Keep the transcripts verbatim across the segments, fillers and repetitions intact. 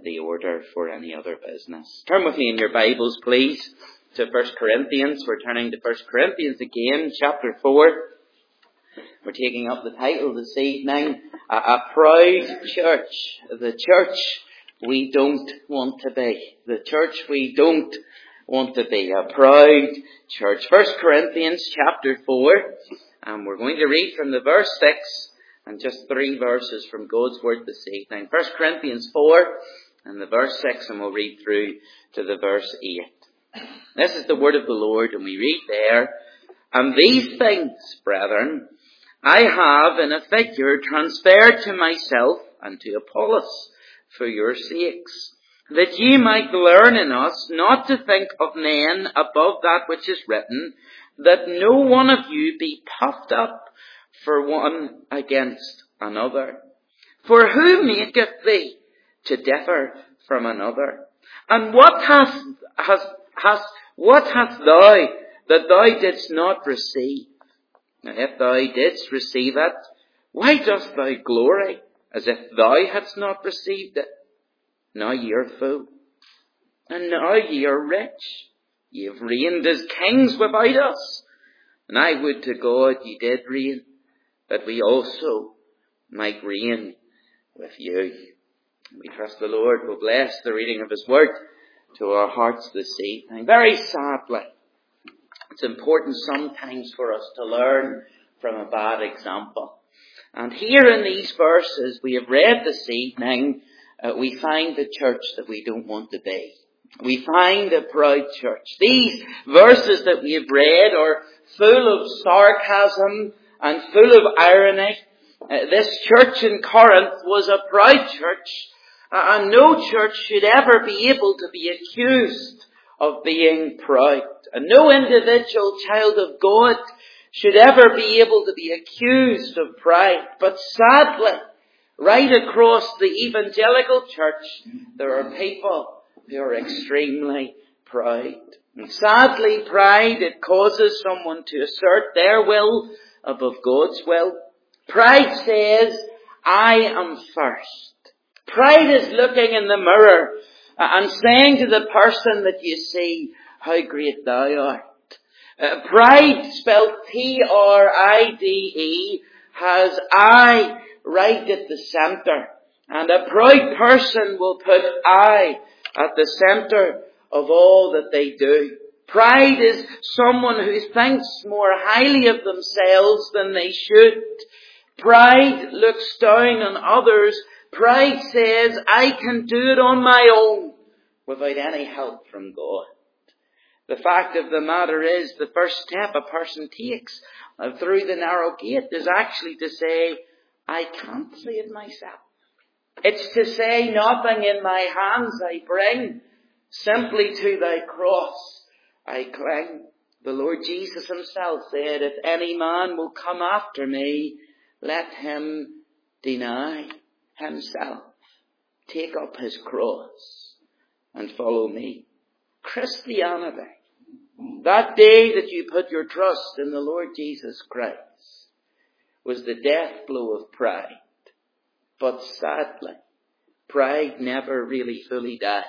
the order for any other business. Turn with me in your Bibles, please, to First Corinthians. We're turning to First Corinthians again, chapter four. We're taking up the title this evening, A, a Proud Church. The church we don't want to be. The church we don't want to be. A proud church. First Corinthians chapter four. And we're going to read from the verse six and just three verses from God's Word this evening. First Corinthians four and the verse six, and we'll read through to the verse eight. This is the word of the Lord, and we read there, And these things, brethren, I have in a figure transferred to myself and to Apollos for your sakes, that ye might learn in us not to think of men above that which is written, that no one of you be puffed up for one against another. For who maketh thee to differ from another? And what hast, hast, hast, what hast thou that thou didst not receive? Now if thou didst receive it, why dost thou glory as if thou hadst not received it? Now ye are full, and now ye are rich. Ye have reigned as kings without us. And I would to God ye did reign, that we also might reign with you. We trust the Lord will bless the reading of His Word to our hearts this evening. Very sadly, it's important sometimes for us to learn from a bad example. And here in these verses we have read this evening, uh, we find the church that we don't want to be. We find a proud church. These verses that we have read are full of sarcasm and full of irony. Uh, this church in Corinth was a proud church, uh, and no church should ever be able to be accused of being proud. And no individual child of God should ever be able to be accused of pride. But sadly, right across the evangelical church, there are people who are extremely proud. And sadly, pride, it causes someone to assert their will above God's will. Pride says, I am first. Pride is looking in the mirror and saying to the person that you see, how great thou art. Uh, pride, spelled P R I D E, has I right at the centre. And a proud person will put I at the centre of all that they do. Pride is someone who thinks more highly of themselves than they should. Pride looks down on others. Pride says, I can do it on my own without any help from God. The fact of the matter is, the first step a person takes through the narrow gate is actually to say, I can't save myself. It's to say, nothing in my hands I bring, simply to thy cross I cling. The Lord Jesus Himself said, if any man will come after me, let him deny himself, take up his cross, and follow me. Christianity, that day that you put your trust in the Lord Jesus Christ, was the death blow of pride. But sadly, pride never really fully dies,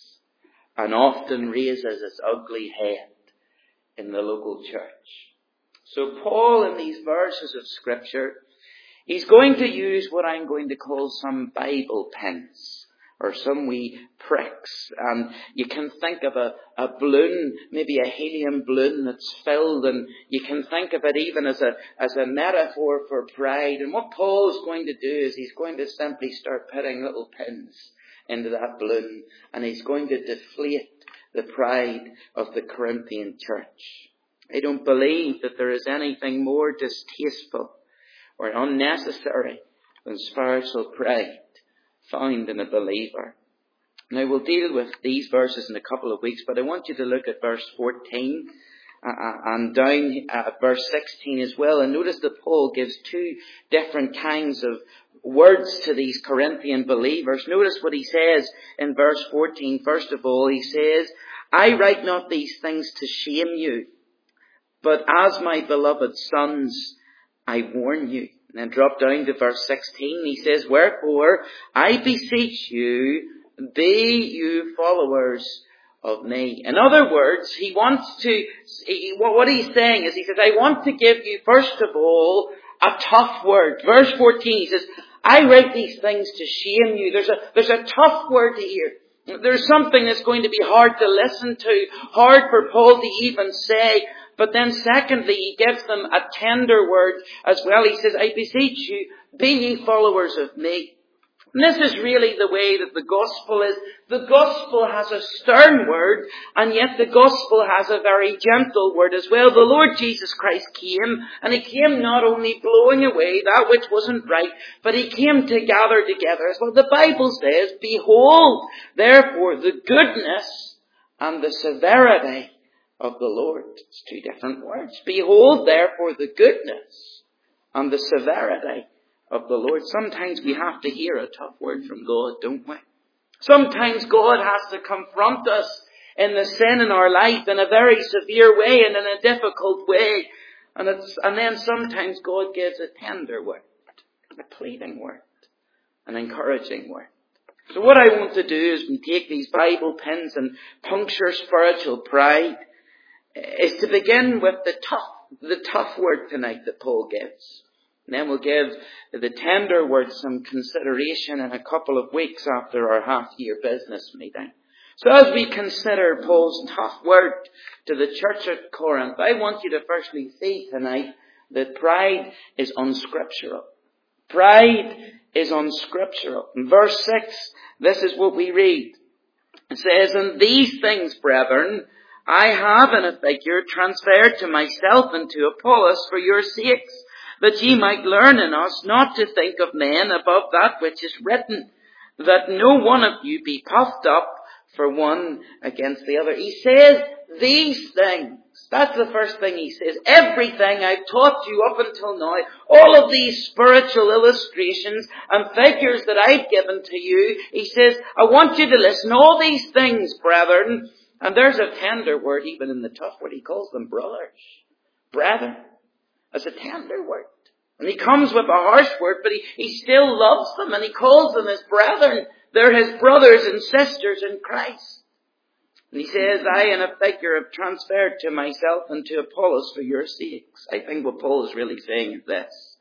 and often raises its ugly head in the local church. So Paul, in these verses of Scripture, he's going to use what I'm going to call some Bible pins, or some wee pricks. And you can think of a, a balloon, maybe a helium balloon that's filled, and you can think of it even as a, as a metaphor for pride. And what Paul's going to do is he's going to simply start putting little pins into that balloon, and he's going to deflate the pride of the Corinthian church. I don't believe that there is anything more distasteful or unnecessary than spiritual pride found in a believer. Now we'll deal with these verses in a couple of weeks, but I want you to look at verse fourteen uh, and down at verse sixteen as well. And notice that Paul gives two different kinds of words to these Corinthian believers. Notice what he says in verse fourteen. First of all, he says, I write not these things to shame you, but as my beloved sons, I warn you. And then drop down to verse sixteen. He says, wherefore, I beseech you, be you followers of me. In other words, he wants to, he, what he's saying is, he says, I want to give you, first of all, a tough word. Verse fourteen, he says, I write these things to shame you. There's a, there's a tough word here. There's something that's going to be hard to listen to, hard for Paul to even say. But then secondly, he gives them a tender word as well. He says, I beseech you, be ye followers of me. And this is really the way that the gospel is. The gospel has a stern word, and yet the gospel has a very gentle word as well. The Lord Jesus Christ came, and he came not only blowing away that which wasn't right, but he came to gather together. As well, the Bible says, behold, therefore, the goodness and the severity of the Lord. It's two different words. Behold, therefore, the goodness and the severity of the Lord. Sometimes we have to hear a tough word from God, don't we? Sometimes God has to confront us in the sin in our life in a very severe way and in a difficult way. And it's, and then sometimes God gives a tender word, a pleading word, an encouraging word. So what I want to do is we take these Bible pins and puncture spiritual pride, is to begin with the tough, the tough word tonight that Paul gives. And then we'll give the tender word some consideration in a couple of weeks after our half-year business meeting. So as we consider Paul's tough word to the church at Corinth, I want you to firstly see tonight that pride is unscriptural. Pride is unscriptural. In verse six, this is what we read. It says, and these things, brethren, I have in a figure transferred to myself and to Apollos for your sakes, that ye might learn in us not to think of men above that which is written, that no one of you be puffed up for one against the other. He says these things. That's the first thing he says. Everything I've taught you up until now, all of these spiritual illustrations and figures that I've given to you, he says, I want you to listen. All these things, brethren, and there's a tender word even in the tough word. He calls them brothers. Brethren. That's a tender word. And he comes with a harsh word, but he, he still loves them and he calls them his brethren. They're his brothers and sisters in Christ. And he says, I in a figure have transferred to myself and to Apollos for your sakes. I think what Paul is really saying is this.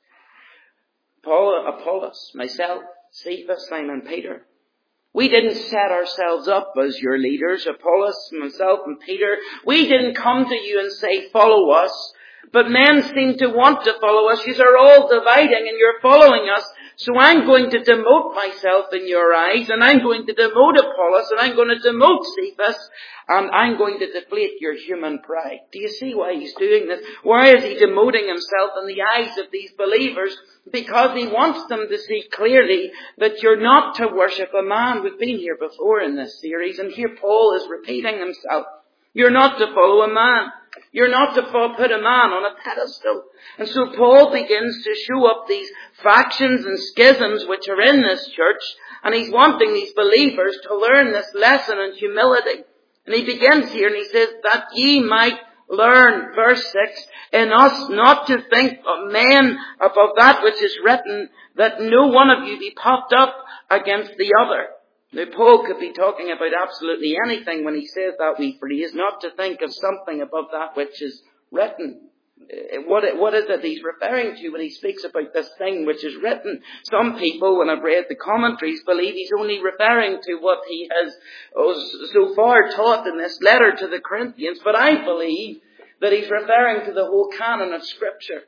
Paul, Apollos, myself, Cephas, Simon Peter. We didn't set ourselves up as your leaders, Apollos, myself and Peter. We didn't come to you and say, follow us. But men seem to want to follow us. You are all dividing and you're following us. So I'm going to demote myself in your eyes, and I'm going to demote Apollos, and I'm going to demote Cephas, and I'm going to deflate your human pride. Do you see why he's doing this? Why is he demoting himself in the eyes of these believers? Because he wants them to see clearly that you're not to worship a man. We've been here before in this series, and here Paul is repeating himself. You're not to follow a man. You're not to put a man on a pedestal. And so Paul begins to show up these factions and schisms which are in this church, and he's wanting these believers to learn this lesson in humility. And he begins here and he says, that ye might learn, verse six, in us not to think of men above that which is written, that no one of you be puffed up against the other. Now, Paul could be talking about absolutely anything when he says that wee phrase, not to think of something above that which is written. What, what is it he's referring to when he speaks about this thing which is written? Some people, when I've read the commentaries, believe he's only referring to what he has oh, so far taught in this letter to the Corinthians, but I believe that he's referring to the whole canon of Scripture.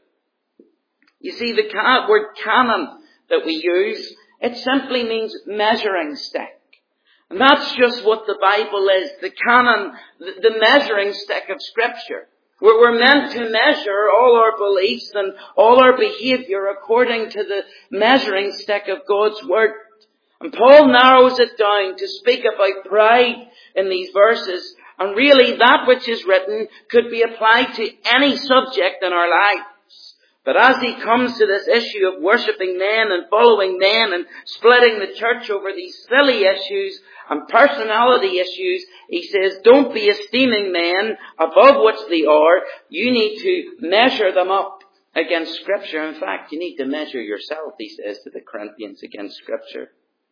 You see, the ca- word canon that we use, it simply means measuring stick. And that's just what the Bible is. The canon, the, the measuring stick of Scripture. Where we're meant to measure all our beliefs and all our behavior according to the measuring stick of God's Word. And Paul narrows it down to speak about pride in these verses. And really that which is written could be applied to any subject in our life. But as he comes to this issue of worshipping men and following men and splitting the church over these silly issues and personality issues, he says, don't be esteeming men above what they are. You need to measure them up against Scripture. In fact, you need to measure yourself, he says to the Corinthians, against Scripture.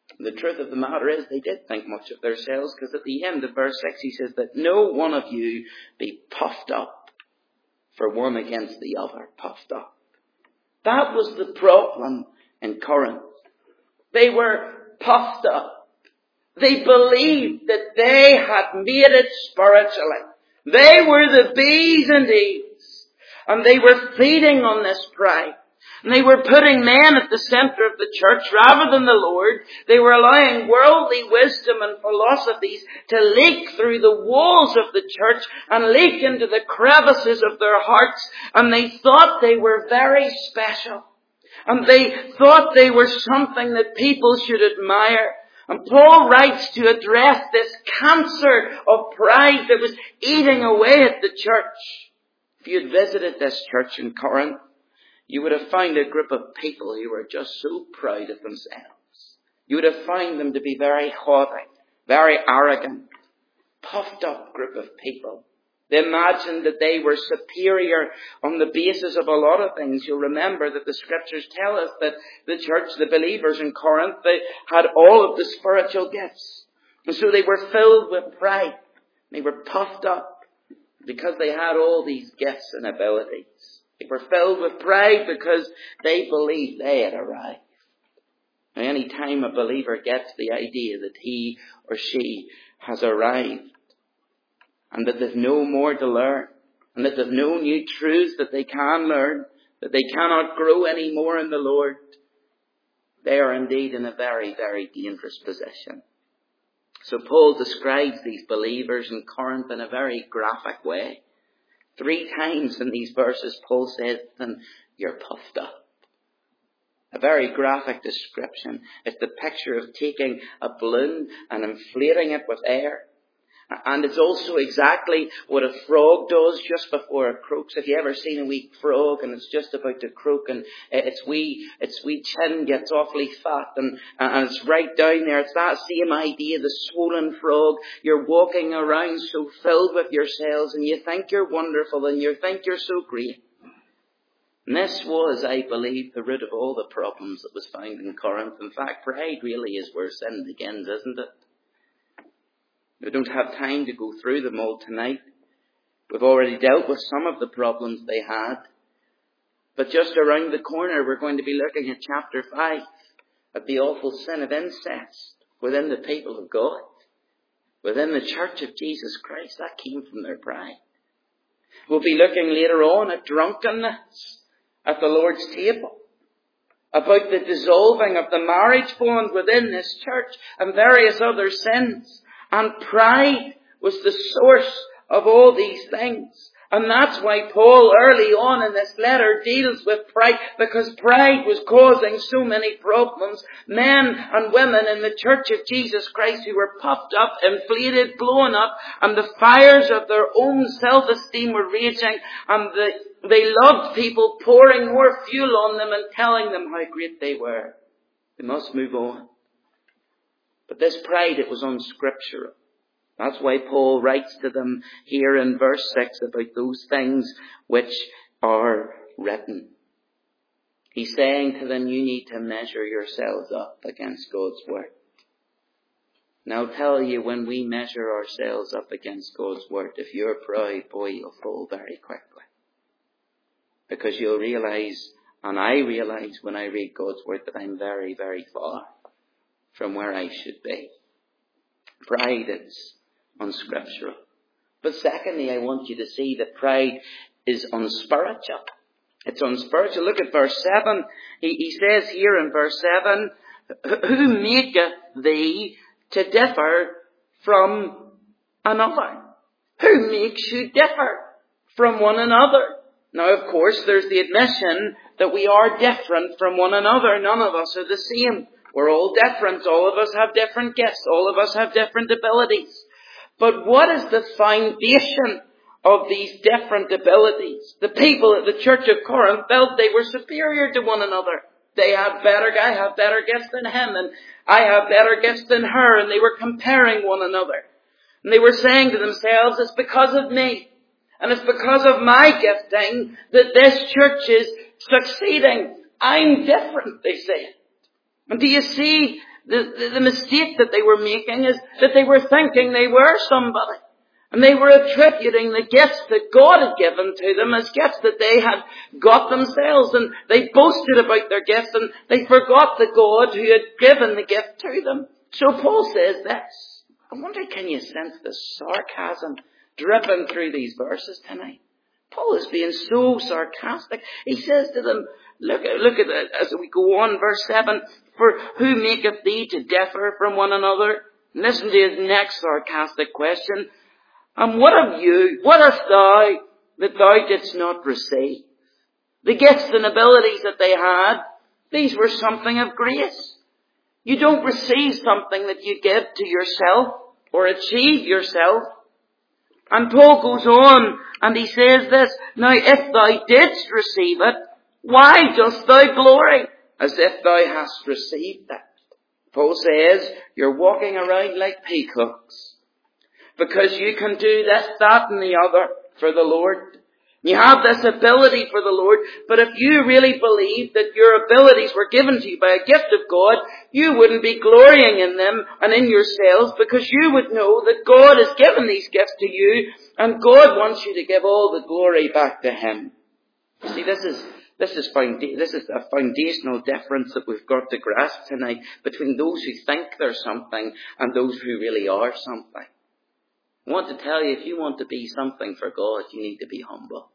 The truth of the matter is they did think much of themselves, because at the end of verse six he says that no one of you be puffed up for one against the other, puffed up. That was the problem in Corinth. They were puffed up. They believed that they had made it spiritually. They were the bees indeed. And they were feeding on this pride. And they were putting men at the center of the church rather than the Lord. They were allowing worldly wisdom and philosophies to leak through the walls of the church and leak into the crevices of their hearts. And they thought they were very special. And they thought they were something that people should admire. And Paul writes to address this cancer of pride that was eating away at the church. If you had visited this church in Corinth, you would have found a group of people who were just so proud of themselves. You would have found them to be very haughty, very arrogant, puffed up group of people. They imagined that they were superior on the basis of a lot of things. You'll remember that the scriptures tell us that the church, the believers in Corinth, they had all of the spiritual gifts. And so they were filled with pride. They were puffed up because they had all these gifts and abilities. They were filled with pride because they believed they had arrived. Now, any time a believer gets the idea that he or she has arrived, and that there's no more to learn, and that there's no new truths that they can learn, that they cannot grow any more in the Lord, they are indeed in a very, very dangerous position. So Paul describes these believers in Corinth in a very graphic way. Three times in these verses, Paul says to them, you're puffed up. A very graphic description. It's the picture of taking a balloon and inflating it with air. And it's also exactly what a frog does just before it croaks. Have you ever seen a wee frog and it's just about to croak and its wee, its wee chin gets awfully fat and, and it's right down there. It's that same idea, the swollen frog. You're walking around so filled with yourselves and you think you're wonderful and you think you're so great. And this was, I believe, the root of all the problems that was found in Corinth. In fact, pride really is where sin begins, isn't it? We don't have time to go through them all tonight. We've already dealt with some of the problems they had. But just around the corner, we're going to be looking at chapter five, at the awful sin of incest within the people of God, within the church of Jesus Christ. That came from their pride. We'll be looking later on at drunkenness at the Lord's table, about the dissolving of the marriage bond within this church and various other sins. And pride was the source of all these things. And that's why Paul early on in this letter deals with pride, because pride was causing so many problems. Men and women in the church of Jesus Christ who were puffed up, inflated, blown up, and the fires of their own self-esteem were raging, and the, they loved people pouring more fuel on them and telling them how great they were. They must move on. But this pride, it was unscriptural. That's why Paul writes to them here in verse six about those things which are written. He's saying to them, you need to measure yourselves up against God's word. And I'll tell you, when we measure ourselves up against God's word, if you're proud, boy, you'll fall very quickly. Because you'll realize, and I realize when I read God's word, that I'm very, very far from where I should be. Pride is unscriptural. But secondly, I want you to see that pride is unspiritual. It's unspiritual. Look at verse seven. He, he says here in verse seven, who maketh thee to differ from another? Who makes you differ from one another? Now, of course, there's the admission that we are different from one another. None of us are the same. We're all different. All of us have different gifts. All of us have different abilities. But what is the foundation of these different abilities? The people at the church of Corinth felt they were superior to one another. They have better, I have better gifts than him, and I have better gifts than her, and they were comparing one another. And they were saying to themselves, it's because of me, and it's because of my gifting that this church is succeeding. I'm different, they said. And do you see the, the, the mistake that they were making is that they were thinking they were somebody. And they were attributing the gifts that God had given to them as gifts that they had got themselves. And they boasted about their gifts and they forgot the God who had given the gift to them. So Paul says this. I wonder, can you sense the sarcasm dripping through these verses tonight? Paul is being so sarcastic. He says to them, look, look at it as we go on, verse seven, for who maketh thee to differ from one another? And listen to his next sarcastic question. And what of you? What hast thou that thou didst not receive? The gifts and abilities that they had, these were something of grace. You don't receive something that you give to yourself or achieve yourself. And Paul goes on and he says this, now if thou didst receive it, why dost thou glory as if thou hast received it? Paul says, you're walking around like peacocks. Because you can do this, that and the other for the Lord. You have this ability for the Lord. But if you really believed that your abilities were given to you by a gift of God, you wouldn't be glorying in them and in yourselves, because you would know that God has given these gifts to you and God wants you to give all the glory back to Him. See, this is This is, founda- this is a foundational difference that we've got to grasp tonight between those who think they're something and those who really are something. I want to tell you, if you want to be something for God, you need to be humble.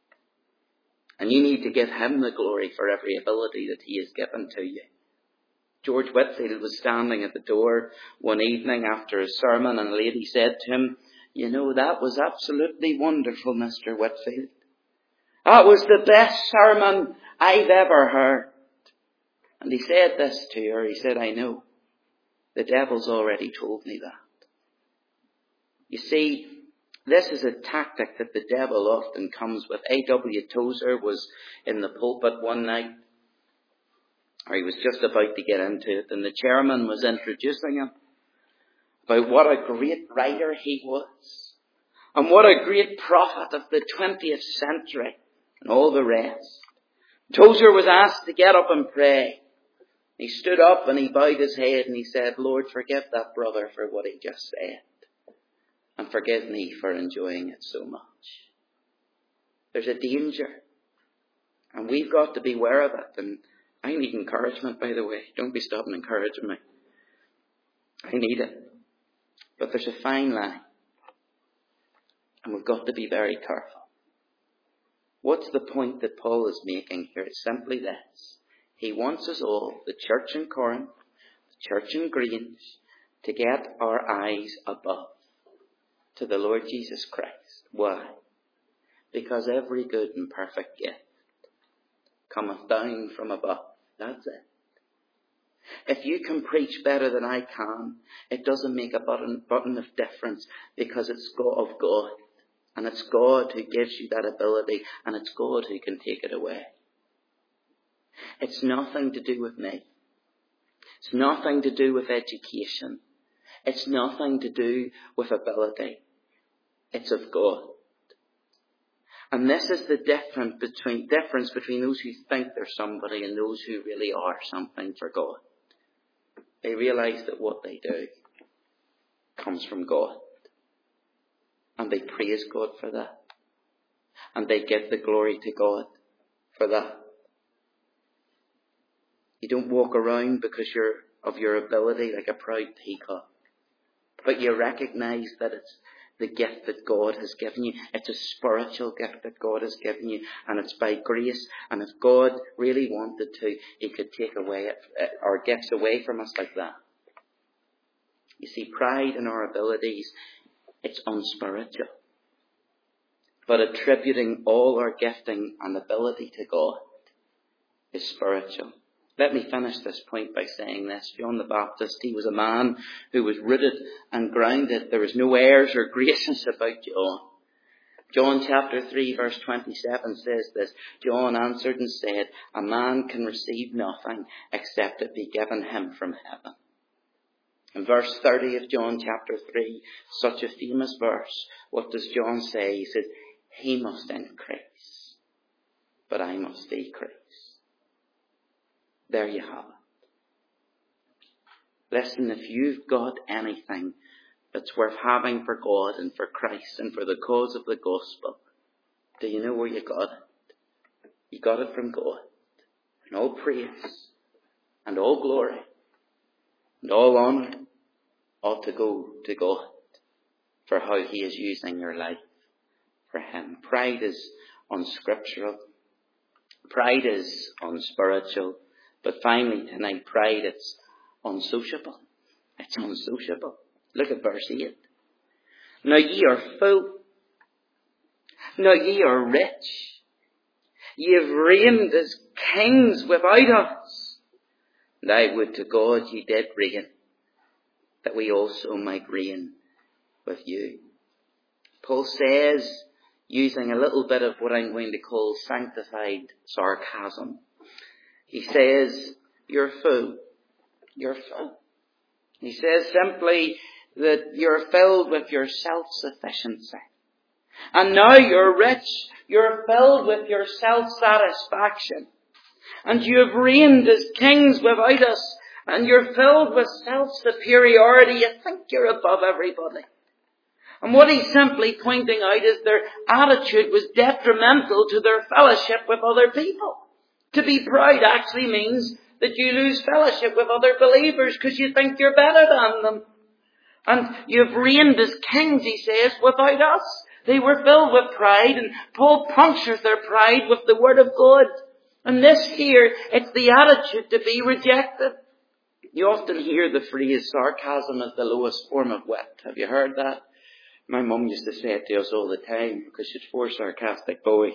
And you need to give Him the glory for every ability that He has given to you. George Whitefield was standing at the door one evening after his sermon, and a lady said to him, you know, that was absolutely wonderful, Mister Whitefield. That was the best sermon I've ever heard. And he said this to her. He said, I know. The devil's already told me that. You see, this is a tactic that the devil often comes with. A W Tozer was in the pulpit one night, or he was just about to get into it, and the chairman was introducing him about what a great writer he was, and what a great prophet of the twentieth century, and all the rest. Tozer was asked to get up and pray. He stood up and he bowed his head and he said, Lord, forgive that brother for what he just said. And forgive me for enjoying it so much. There's a danger. And we've got to be aware of it. And I need encouragement, by the way. Don't be stopping encouraging me. I need it. But there's a fine line. And we've got to be very careful. What's the point that Paul is making here? It's simply this. He wants us all, the church in Corinth, the church in Grange, to get our eyes above to the Lord Jesus Christ. Why? Because every good and perfect gift cometh down from above. That's it. If you can preach better than I can, it doesn't make a button, button of difference, because it's God of God. And it's God who gives you that ability, and it's God who can take it away. It's nothing to do with me. It's nothing to do with education. It's nothing to do with ability. It's of God. And this is the difference between, difference between those who think they're somebody and those who really are something for God. They realize that what they do comes from God. And they praise God for that. And they give the glory to God for that. You don't walk around because you're of your ability like a proud peacock. But you recognize that it's the gift that God has given you. It's a spiritual gift that God has given you. And it's by grace. And if God really wanted to, He could take away it, our gifts away from us like that. You see, pride in our abilities, it's unspiritual. But attributing all our gifting and ability to God is spiritual. Let me finish this point by saying this. John the Baptist, he was a man who was rooted and grounded. There was no airs or graces about John. John chapter three verse twenty-seven says this. John answered and said, a man can receive nothing except it be given him from heaven. In verse thirty of John chapter three, such a famous verse, what does John say? He says, he must increase, but I must decrease. There you have it. Listen, if you've got anything that's worth having for God and for Christ and for the cause of the gospel, do you know where you got it? You got it from God. And all praise and all glory and all honour ought to go to God for how He is using your life for Him. Pride is unscriptural. Pride is unspiritual. But finally tonight, pride, it's unsociable. It's unsociable. Look at verse eight. Now ye are full. Now ye are rich. Ye have reigned as kings without us. And I would to God ye did reign, that we also might reign with you. Paul says, using a little bit of what I'm going to call sanctified sarcasm, he says, you're full. You're full. He says simply that you're filled with your self-sufficiency. And now you're rich. You're filled with your self-satisfaction. And you have reigned as kings without us. And you're filled with self-superiority. You think you're above everybody. And what he's simply pointing out is their attitude was detrimental to their fellowship with other people. To be proud actually means that you lose fellowship with other believers because you think you're better than them. And you've reigned as kings, he says, without us. They were filled with pride, and Paul punctures their pride with the word of God. And this here, it's the attitude to be rejected. You often hear the phrase, sarcasm is the lowest form of wit. Have you heard that? My mum used to say it to us all the time because she's four sarcastic boys.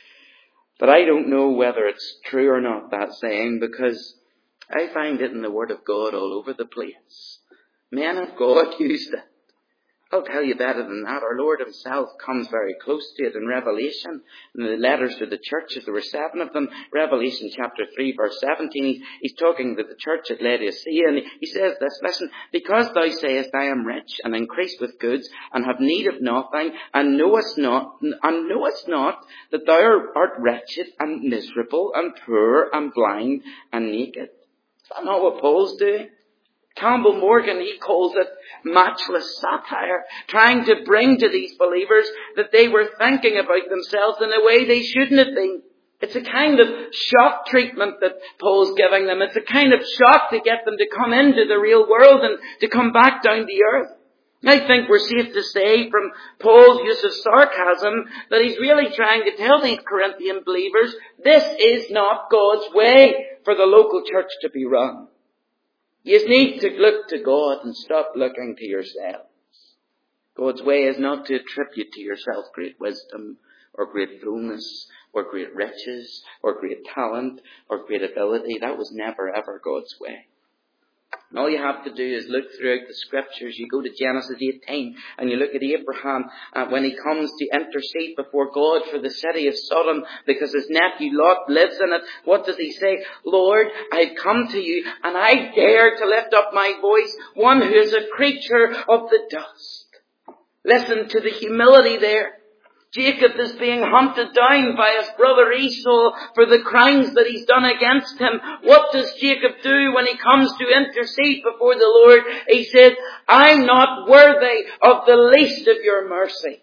But I don't know whether it's true or not, that saying, because I find it in the Word of God all over the place. Men of God used it. I'll tell you better than that. Our Lord Himself comes very close to it in Revelation. In the letters to the churches, there were seven of them. Revelation chapter three, verse seventeen, he's, he's talking to the church at Laodicea, and he says this, listen, because thou sayest, I am rich, and increased with goods, and have need of nothing, and knowest not, and knowest not that thou art wretched, and miserable, and poor, and blind, and naked. Is that not what Paul's doing? Campbell Morgan, he calls it matchless satire, trying to bring to these believers that they were thinking about themselves in a way they shouldn't have been. It's a kind of shock treatment that Paul's giving them. It's a kind of shock to get them to come into the real world and to come back down to earth. I think we're safe to say from Paul's use of sarcasm that he's really trying to tell these Corinthian believers, this is not God's way for the local church to be run. You need to look to God and stop looking to yourselves. God's way is not to attribute to yourself great wisdom or great fullness or great riches or great talent or great ability. That was never ever God's way. And all you have to do is look throughout the scriptures. You go to Genesis eighteen and you look at Abraham uh, when he comes to intercede before God for the city of Sodom because his nephew Lot lives in it. What does he say? Lord, I've come to you and I dare to lift up my voice, one who is a creature of the dust. Listen to the humility there. Jacob is being hunted down by his brother Esau for the crimes that he's done against him. What does Jacob do when he comes to intercede before the Lord? He says, I'm not worthy of the least of your mercies.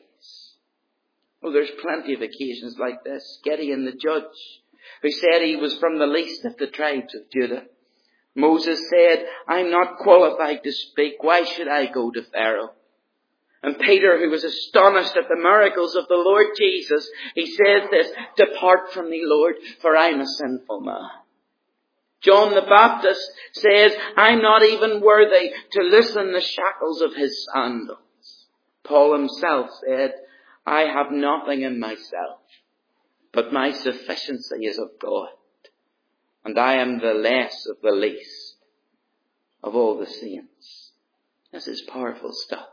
Well, there's plenty of occasions like this. Gideon the judge, who said he was from the least of the tribes of Judah. Moses said, I'm not qualified to speak. Why should I go to Pharaoh? And Peter, who was astonished at the miracles of the Lord Jesus, he says this, depart from me, Lord, for I'm a sinful man. John the Baptist says, I'm not even worthy to loosen the shackles of his sandals. Paul himself said, I have nothing in myself, but my sufficiency is of God. And I am the less of the least of all the saints. This is powerful stuff.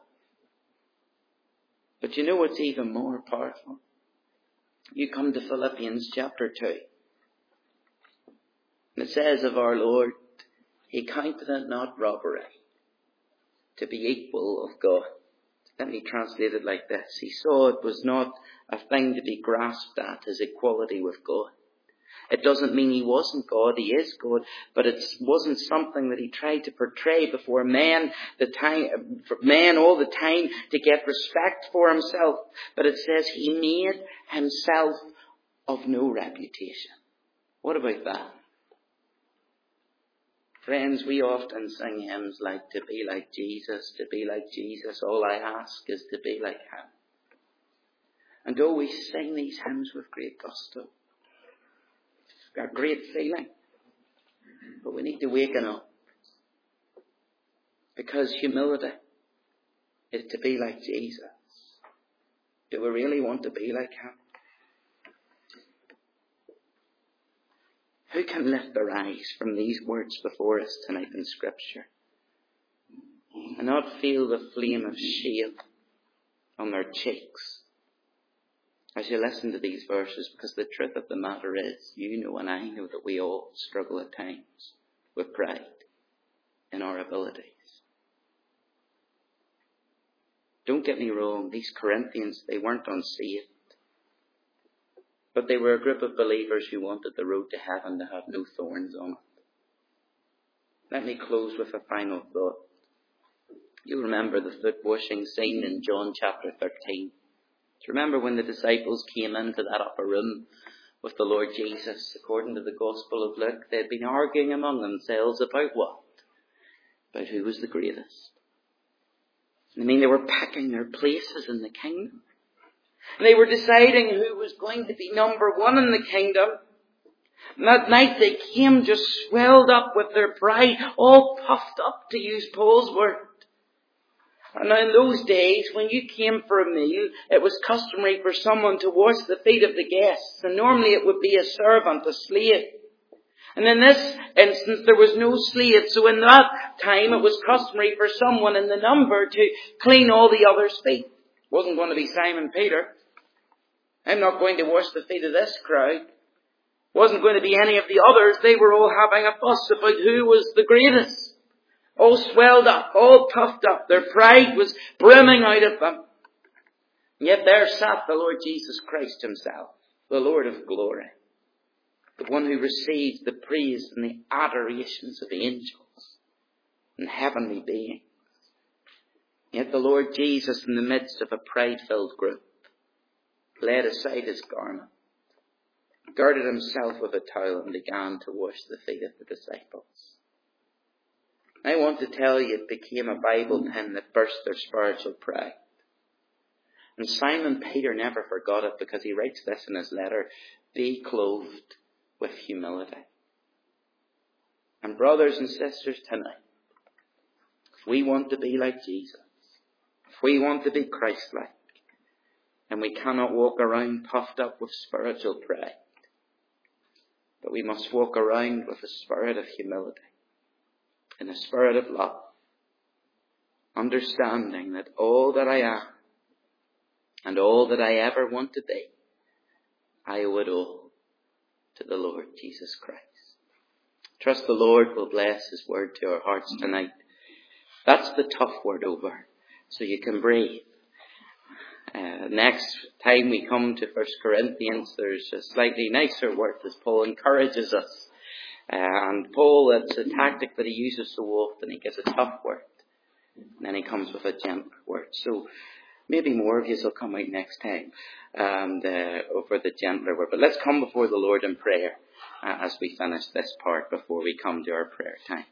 But you know what's even more powerful? You come to Philippians chapter two. And it says of our Lord, He counted it not robbery to be equal of God. Let me translate it like this. He saw it was not a thing to be grasped at, His equality with God. It doesn't mean he wasn't God, he is God, but it wasn't something that he tried to portray before men, the time, for men all the time to get respect for himself. But it says he made himself of no reputation. What about that? Friends, we often sing hymns like, to be like Jesus, to be like Jesus, all I ask is to be like him. And though we sing these hymns with great gusto, a great feeling, but we need to waken up. Because humility is to be like Jesus. Do we really want to be like him? Who can lift their eyes from these words before us tonight in Scripture and not feel the flame of shame on their cheeks as you listen to these verses? Because the truth of the matter is, you know and I know that we all struggle at times with pride in our abilities. Don't get me wrong, these Corinthians, they weren't unsaved. But they were a group of believers who wanted the road to heaven to have no thorns on it. Let me close with a final thought. You remember the foot washing scene in John chapter thirteen. Do you remember when the disciples came into that upper room with the Lord Jesus? According to the Gospel of Luke, they had been arguing among themselves about what? About who was the greatest. I mean, they were picking their places in the kingdom. And they were deciding who was going to be number one in the kingdom. And that night they came just swelled up with their pride, all puffed up, to use Paul's word. And now in those days, when you came for a meal, it was customary for someone to wash the feet of the guests. And normally it would be a servant, a slave. And in this instance, there was no slave. So in that time, it was customary for someone in the number to clean all the others' feet. It wasn't going to be Simon Peter. I'm not going to wash the feet of this crowd. It wasn't going to be any of the others. They were all having a fuss about who was the greatest. All swelled up, all puffed up. Their pride was brimming out of them. And yet there sat the Lord Jesus Christ himself, the Lord of glory. The one who receives the praise and the adorations of the angels and heavenly beings. Yet the Lord Jesus, in the midst of a pride-filled group, laid aside his garment, girded himself with a towel, and began to wash the feet of the disciples. I want to tell you, it became a Bible pen that burst their spiritual pride. And Simon Peter never forgot it, because he writes this in his letter: be clothed with humility. And brothers and sisters, tonight, if we want to be like Jesus, if we want to be Christ-like, and we cannot walk around puffed up with spiritual pride, but we must walk around with a spirit of humility, in a spirit of love, understanding that all that I am and all that I ever want to be, I owe it all to the Lord Jesus Christ. Trust the Lord will bless his word to our hearts tonight. That's the tough word over, so you can breathe. Uh, next time we come to First Corinthians, there's a slightly nicer word as Paul encourages us. Uh, and Paul, it's a tactic that he uses so often. He gives a tough word, and then he comes with a gentle word. So maybe more of you will come out next time and uh, over the gentler word. But let's come before the Lord in prayer uh, as we finish this part before we come to our prayer time.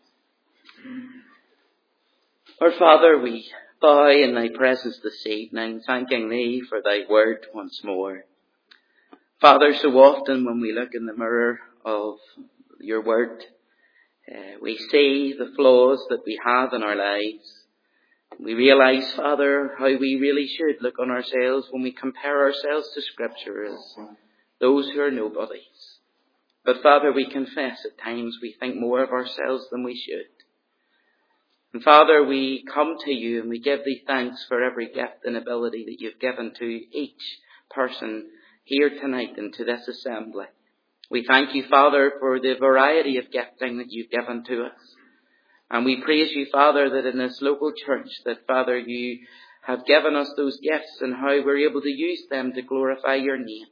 Our Father, we bow in thy presence this evening, thanking thee for thy word once more. Father, so often when we look in the mirror of your word, uh, we see the flaws that we have in our lives. We realize, Father, how we really should look on ourselves when we compare ourselves to Scripture as those who are nobodies. But Father, we confess at times we think more of ourselves than we should. And Father, we come to you and we give thee thanks for every gift and ability that you've given to each person here tonight and to this assembly. We thank you, Father, for the variety of gifting that you've given to us. And we praise you, Father, that in this local church, that, Father, you have given us those gifts and how we're able to use them to glorify your name.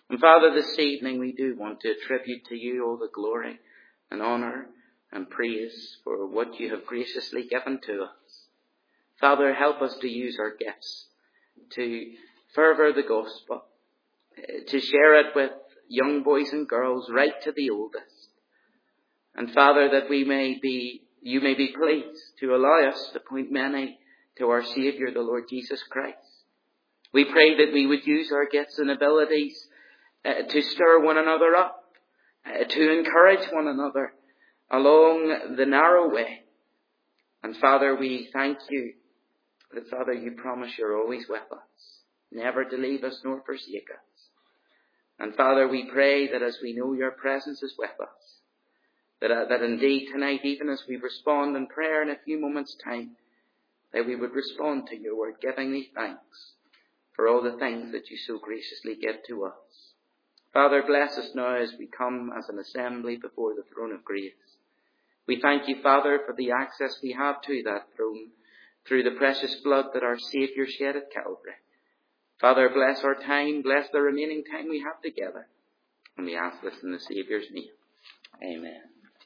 And Father, this evening we do want to attribute to you all the glory and honour and praise for what you have graciously given to us. Father, help us to use our gifts to further the gospel, to share it with young boys and girls right to the oldest. And Father, that we may be, you may be pleased to allow us to point many to our Saviour, the Lord Jesus Christ. We pray that we would use our gifts and abilities uh, to stir one another up, uh, to encourage one another along the narrow way. And Father, we thank you that, Father, you promise you're always with us, never to leave us nor forsake us. And Father, we pray that as we know your presence is with us, that, uh, that indeed tonight, even as we respond in prayer in a few moments' time, that we would respond to your word, giving thee thanks for all the things that you so graciously give to us. Father, bless us now as we come as an assembly before the throne of grace. We thank you, Father, for the access we have to that throne through the precious blood that our Saviour shed at Calvary. Father, bless our time, bless the remaining time we have together. And we ask this in the Saviour's name. Amen.